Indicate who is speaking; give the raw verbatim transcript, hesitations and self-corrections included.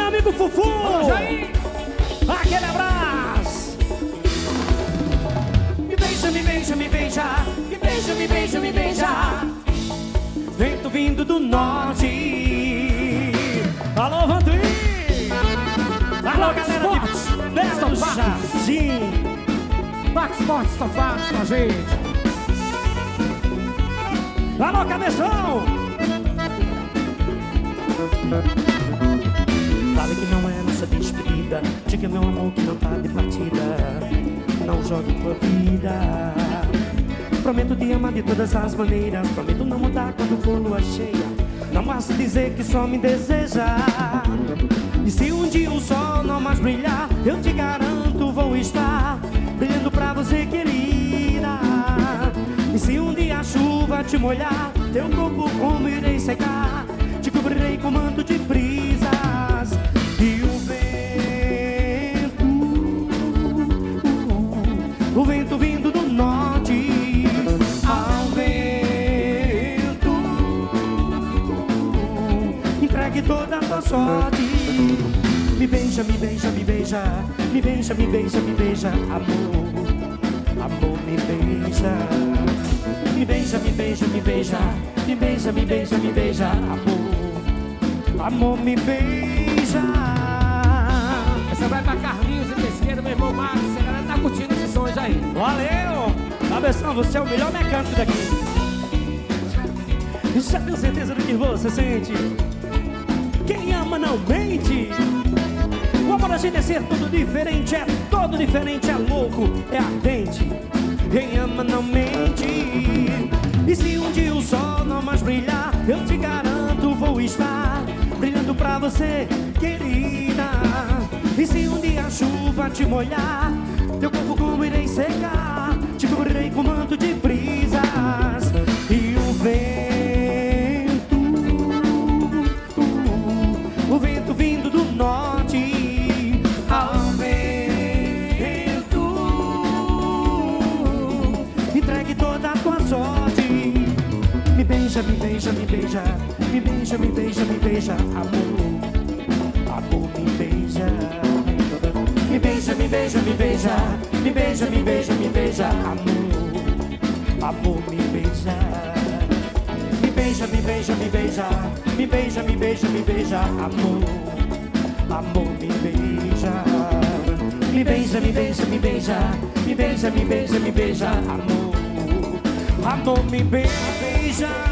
Speaker 1: amigo Fufu.
Speaker 2: Vamos aí.
Speaker 1: Aquele abraço. Me beija, me beija, me beija. Me beija, me beija, me beija. Vento vindo do norte. Alô, Vantuí. Alô, galera de Belo Jardim.
Speaker 2: Max Fortes Tofados com a gente.
Speaker 1: Alô, Cabeção. Fala que não é nossa despedida. Diga, meu amor, que não tá de partida. Não jogue tua vida. Prometo te amar de todas as maneiras. Prometo não mudar quando for lua cheia. Não basta dizer que só me deseja. E se um dia o sol não mais brilhar, eu te garanto vou estar brilhando pra você, querida. E se um dia a chuva te molhar, teu corpo como irei secar. Te cobrirei com manto de brisas. E o vento, o vento vindo do norte. Ao vento entregue toda a tua sorte. Me beija, me beija, me beija. Me beija, me beija, me beija. Amor, amor, me beija. Me beija, me beija, me beija. Me beija, me beija, me beija. Amor, amor, me beija.
Speaker 2: Essa vai pra Carlinhos e Pesqueira, meu irmão Marcos. A galera tá curtindo esses sons aí.
Speaker 1: Valeu! Cabeção, você é o melhor mecânico daqui. Já tenho certeza do que você sente. Quem ama não mente. O amor da gente é ser tudo diferente. É todo diferente, é louco, é ardente. Quem ama não mente. E se um dia o sol não mais brilhar, eu te garanto vou estar brilhando pra você, querida. E se um dia a chuva te molhar, teu corpo como irei secar. Te cobrirei com manto de brisas. E o vento, o vento vindo do norte. Ao vento entregue toda a tua sorte. Me beija, me beija, me beija. Me beija, me beija, me beija. Amor, amor, me beija. Me beija, me beija, me beija. Me beija, me beija, me beija. Amor, amor, me beija. Me beija, me beija, me beija. Me beija, me beija, me beija. Amor, amor, me beija. Me beija, me beija, me beija. Me beija, me beija, me beija. Amor, amor, me beija.